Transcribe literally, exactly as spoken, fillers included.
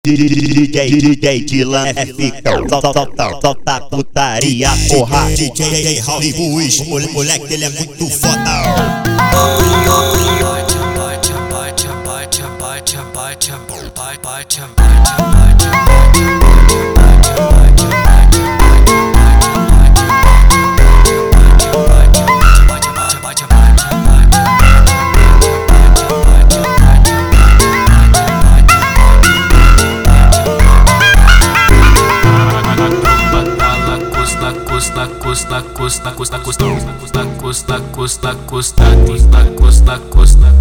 D J Dylan F, solta, solta, solta putaria, porra. D J Hollywood, o moleque ele é muito foda. Costa, costa, costa, costa, costa, costa, costa, costa, costa, costa, costa, costa, costa.